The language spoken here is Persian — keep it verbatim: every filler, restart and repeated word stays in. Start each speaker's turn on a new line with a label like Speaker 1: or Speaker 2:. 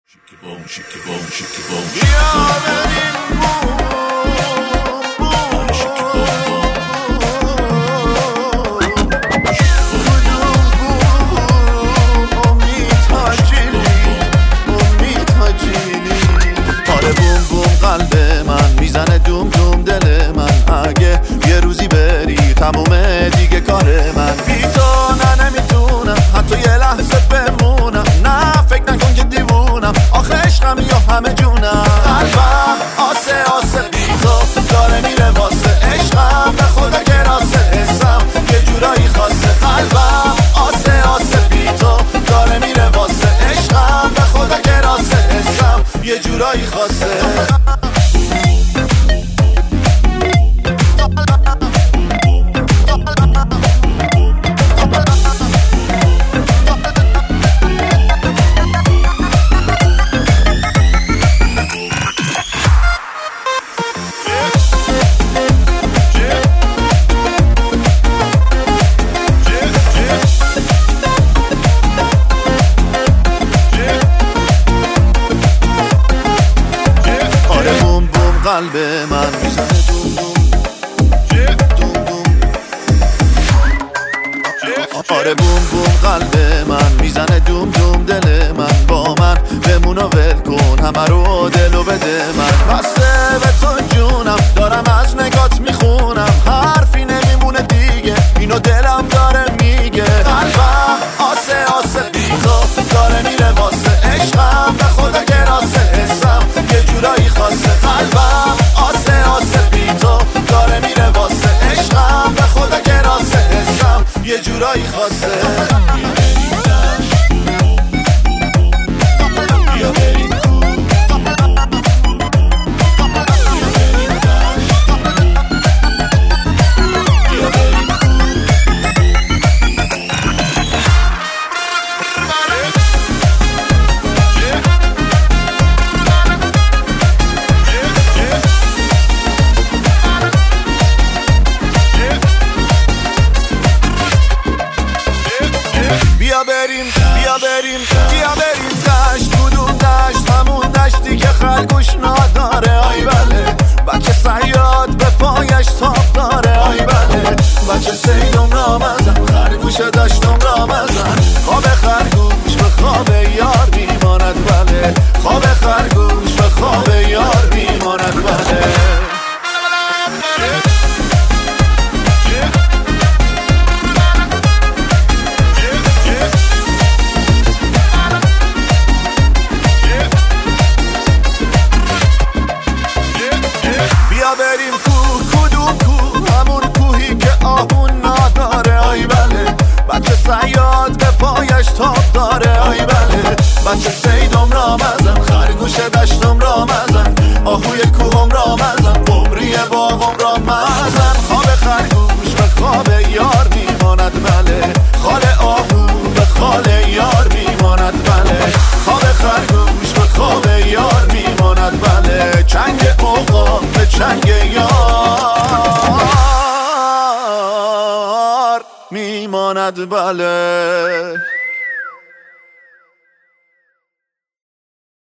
Speaker 1: Shake your bone, shake your bone, shake your bone.
Speaker 2: بیا بریم بوم بوم
Speaker 1: Shake your bone,
Speaker 2: کدوم بوم امید حاجیلی امید حاجیلی آره بوم بوم قلب من میزنه دوم دوم دل من اگه یه روزی بری تمومه دیگه کار من بی تو نه نمیتونم حتی یه لحظه بمونم نه فکر نکن که دیوونم آخه عشقم یا همه جونم قلبم آسه آسه بی تو داره میره واسه عشقم به خدا که راسه حسم یه جورایی خاصه قلبم آسه آسه بی تو داره میره واسه عشقم به خدا که راسه حسم یه جورایی خاصه قلب من میزنه دوم دوم دوم دوم آره بوم بوم قلب من میزنه دوم دوم دل من با من بمون و ول کن همه رو دل و بده من بسته به تو جونم دارم از نگات میخونم حرفی نمیمونه دیگه اینو دلم داره میگه قلبم آسه آسه بی تو داره میره واسه عشقم به خدا که راسه حسم یه جورایی خاصه قلبم آسه آسه بی تو داره میره واسه عشقم به خدا که راسه حسم یه جورایی خاصه بیا بریم بیا بریم بیا بریم بیا بریم دشت کدوم دشت همون دشتی که خرگوش نداره آی بله بچه صیاد به پایش تاب داره آی بله بچه سیدم را مزن خرگوش دشتم را مزن خواب خرگوش به خواب یار میماند بله خواب خرگوش به خواب یار میماند بله بیا بریم کوه کدوم کوه همون کوهی که آهون نداره آی بله بچه صیاد به پایش تاب داره آی بله بچه سیدم را مزن خرگوش دشتم را مزن آهوی کوهم را مزن عمری باغم را مزن خواب خرگوش به خواب یار میماند بله خال آهو به خال یار میماند بله خواب خرگوش به خواب یار میماند بله چنگ اوقا به چنگ یار میماند بله